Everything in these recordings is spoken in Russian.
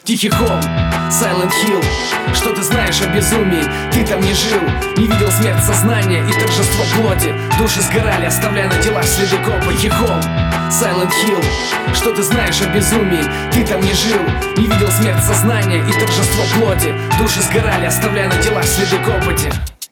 Тихий холм, Silent Hill. Что ты знаешь о безумии? Ты там не жил, не видел смерть сознания и торжество плоти. Души сгорали, оставляя на телах следы копа. Тихий холм, Silent Hill. Что ты знаешь о безумии? Ты там не жил, не видел смерть сознания и торжество плоти. Души сгорали, оставляя на телах следы копоти.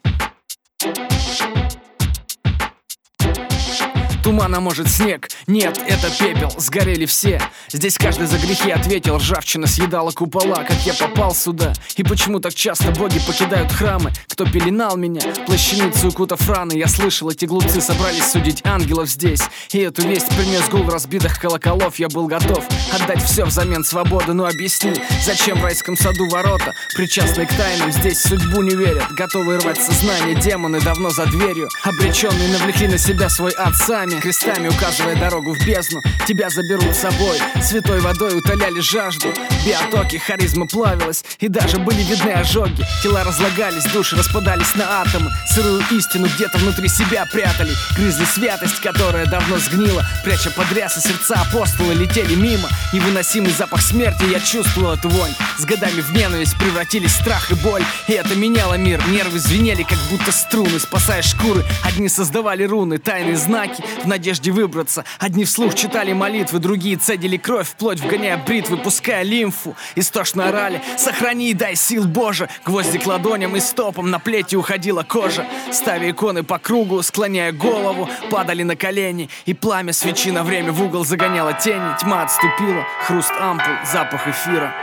Тумана может снег, нет, это пепел, сгорели все. Здесь каждый за грехи ответил, ржавчина съедала купола. Как я попал сюда, и почему так часто боги покидают храмы? Кто пеленал меня, плащаницу укутав раны? Я слышал, эти глупцы собрались судить ангелов здесь. И эту весть принес гул разбитых колоколов. Я был готов отдать все взамен свободы. Но объясни, зачем в райском саду ворота? Причастные к тайнам здесь в судьбу не верят, готовые рвать сознание. Демоны давно за дверью, обреченные навлекли на себя свой ад сами, крестами указывая дорогу в бездну. Тебя заберут с собой, святой водой утоляли жажду. Биотоки, харизма плавилась, и даже были видны ожоги. Тела разлагались, души распадались на атомы. Сырую истину где-то внутри себя прятали. Грызли святость, которая давно сгнила. Пряча под рясы, сердца апостолы летели мимо. Невыносимый запах смерти, я чувствовал эту вонь. С годами в ненависть превратились в страх и боль. И это меняло мир, нервы звенели, как будто струны. Спасая шкуры, одни создавали руны, тайные знаки в надежде выбраться. Одни вслух читали молитвы, другие цедили кровь, вплоть вгоняя бритвы, пуская лимфу. Истошно орали: сохрани и дай сил, Боже. Гвозди к ладоням и стопам, на плети уходила кожа. Ставя иконы по кругу, склоняя голову, падали на колени. И пламя свечи на время в угол загоняло тени. Тьма отступила, хруст ампул, запах эфира.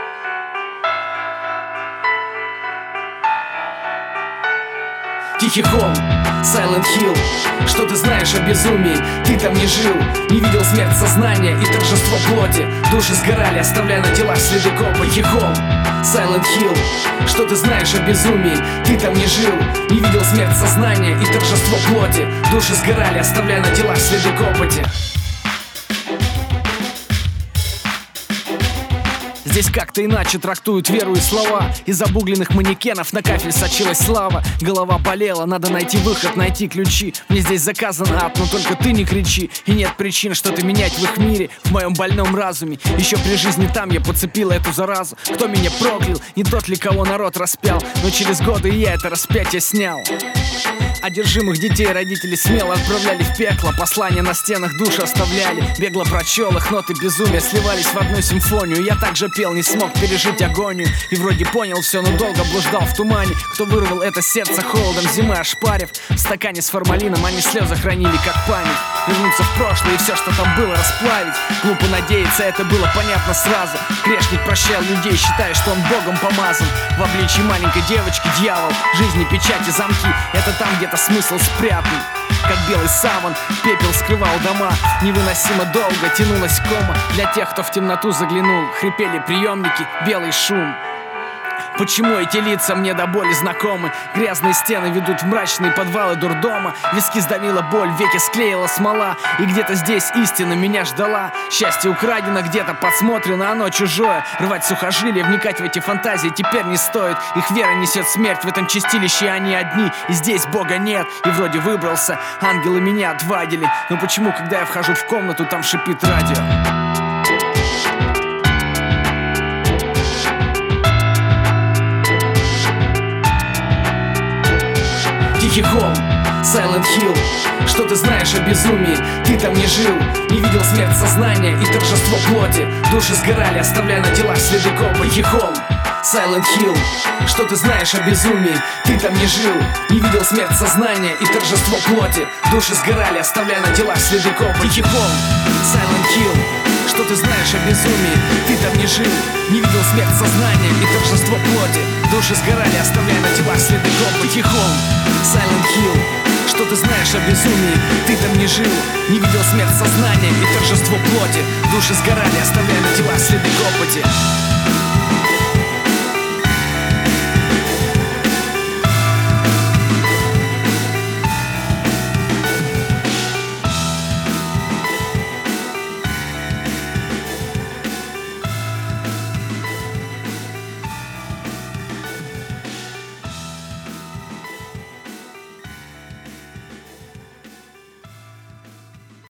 Тихий холм, Silent Hill. Что ты знаешь о безумии? Ты там не жил, не видел смерть сознания и торжество плоти. Души сгорали, оставляя на телах следы копа. Тихий холм, Silent Hill. Что ты знаешь о безумии? Ты там не жил, не видел смерть сознания и торжество плоти. Души сгорали, оставляя на телах следы копоти. Здесь как-то иначе трактуют веру и слова. Из обугленных манекенов на кафель сочилась слава. Голова болела, надо найти выход, найти ключи. Мне здесь заказан ад, но только ты не кричи. И нет причин что-то менять в их мире, в моем больном разуме. Еще при жизни там я подцепила эту заразу. Кто меня проклял, не тот ли, кого народ распял. Но через годы я это распятие снял. Одержимых детей родители смело отправляли в пекло. Послания на стенах души оставляли. Бегло прочел их, ноты безумия сливались в одну симфонию. Я также пел, не смог пережить агонию. И вроде понял все, но долго блуждал в тумане. Кто вырвал это сердце холодом зимы ошпарив. В стакане с формалином они слезы хранили как память. Вернуться в прошлое и все, что там было, расплавить. Глупо надеяться, это было понятно сразу. Грешник прощал людей, считая, что он Богом помазан. В обличье маленькой девочки дьявол. Жизни печати, замки, это там где-то смысл спрятан. Как белый саван, пепел скрывал дома. Невыносимо долго тянулась кома. Для тех, кто в темноту заглянул, хрипели приемники, белый шум. Почему эти лица мне до боли знакомы? Грязные стены ведут в мрачные подвалы дурдома. Виски сдавила боль, веки склеила смола. И где-то здесь истина меня ждала. Счастье украдено, где-то подсмотрено, оно чужое. Рвать сухожилия, вникать в эти фантазии теперь не стоит. Их вера несет смерть, в этом чистилище они одни. И здесь Бога нет, и вроде выбрался. Ангелы меня отвадили. Но почему, когда я вхожу в комнату, там шипит радио? Тихий холм, Silent Hill. Что ты знаешь о безумии? Ты там не жил, не видел смерть сознания и торжество плоти. Души сгорали, оставляя на телах следы копа. Тихий холм, Silent Hill. Что ты знаешь о безумии? Ты там не жил, не видел смерть сознания и торжество плоти. Души сгорали, оставляя на телах следы копа. Тихий холм, Silent Hill. Что ты знаешь о безумии? Ты там не жил, не видел смерть сознания и торжество плоти. Души сгорали, оставляя на телах следы копа. Тихий холм, Silent Hill. Что ты знаешь о безумии? Ты там не жил, не видел смерть сознания и торжество плоти. Души сгорали, оставляя на телах следы копоти.